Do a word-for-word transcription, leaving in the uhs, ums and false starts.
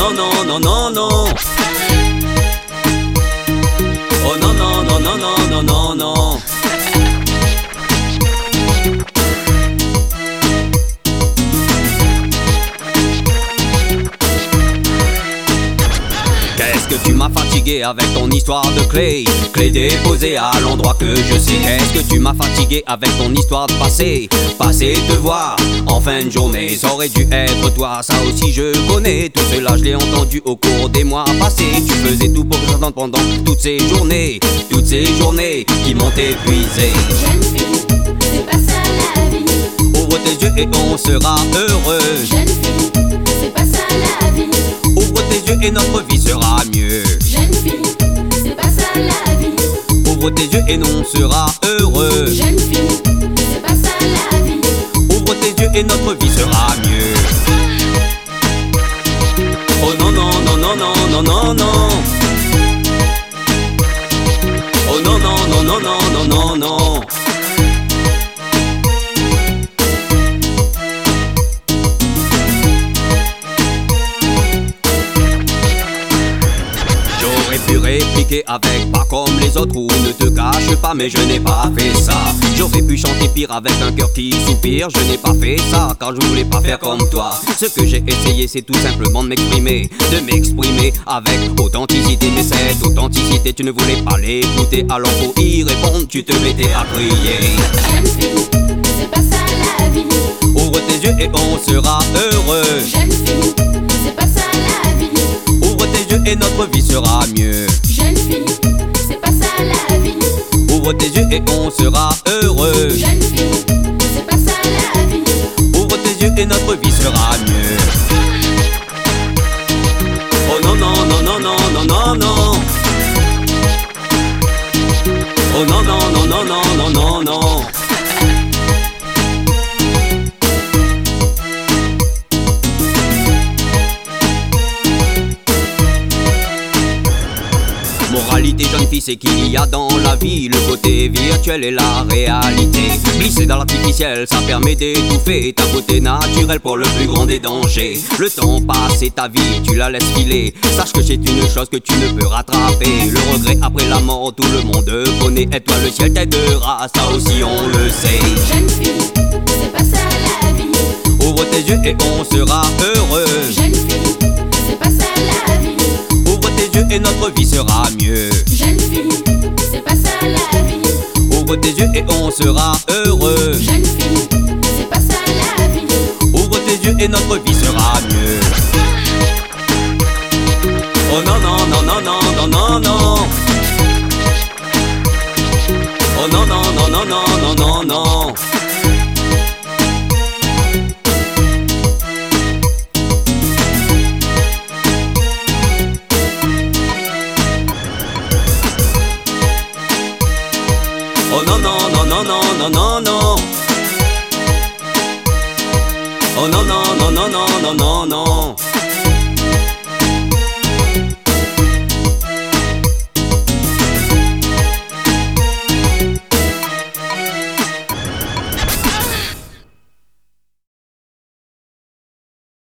non non non non non. Oh non non non non non non non non. Qu'est-ce que tu m'as fatigué avec ton histoire de clé? Clé déposée à l'endroit que je sais. Qu'est-ce que tu m'as fatigué avec ton histoire de passé? Passé te voir en fin de journée, ça aurait dû être toi, ça aussi je connais. Tout cela je l'ai entendu au cours des mois passés. Tu faisais tout pour que j'entende pendant toutes ces journées, toutes ces journées qui m'ont épuisé. Jeune fille, c'est pas ça la vie. Ouvre tes yeux et on sera heureux. Jeune fille, c'est pas ça la vie. Ouvre tes yeux et notre vie sera mieux. Jeune fille, c'est pas ça la vie. Ouvre tes yeux et on sera heureux. Jeune fille, c'est pas ça la vie. Ouvre tes yeux et notre vie sera mieux. Oh non non non non non non non non. Oh non non non non non non non non. J'aurais pu répliquer avec pas comme les autres ou ne te cache pas, mais je n'ai pas fait ça. J'aurais pu chanter pire avec un cœur qui soupire, je n'ai pas fait ça car je voulais pas faire comme toi. Ce que j'ai essayé c'est tout simplement de m'exprimer, de m'exprimer avec authenticité. Mais cette authenticité tu ne voulais pas l'écouter, alors pour y répondre tu te mettais à crier. Jeune fille, c'est pas ça la vie. Ouvre tes yeux et on sera heureux. Jeune fille, c'est pas ça la vie. Ouvre tes yeux et notre vie sera mieux. Jeune fille, c'est pas ça la vie. Ouvre tes yeux et on sera heureux. Jeune fille, c'est pas ça la vie. Ouvre tes yeux et notre vie sera mieux. Oh non non non non non non non non. Oh non non non non non non non non. Moralité jeune fille, c'est qu'il y a dans la vie le côté virtuel et la réalité. Glisser dans l'artificiel, ça permet d'étouffer ta beauté naturelle pour le plus grand des dangers. Le temps passe et ta vie, tu la laisses filer. Sache que c'est une chose que tu ne peux rattraper. Le regret après la mort, tout le monde connaît. Et toi le ciel t'aidera, ça aussi on le sait. Jeune fille, c'est pas ça la vie. Ouvre tes yeux et on sera heureux. Jeune fille, c'est pas ça la vie. Ouvre tes yeux et notre vie sera mieux. Jeune fille, c'est pas ça la vie. Ouvre tes yeux et on sera heureux. Jeune fille, c'est pas ça la vie. Ouvre tes yeux et notre vie sera mieux. Oh non non non non non non non non. Oh non non non non non non non non. Oh non non non non non non non non. Oh non non non non non non non non.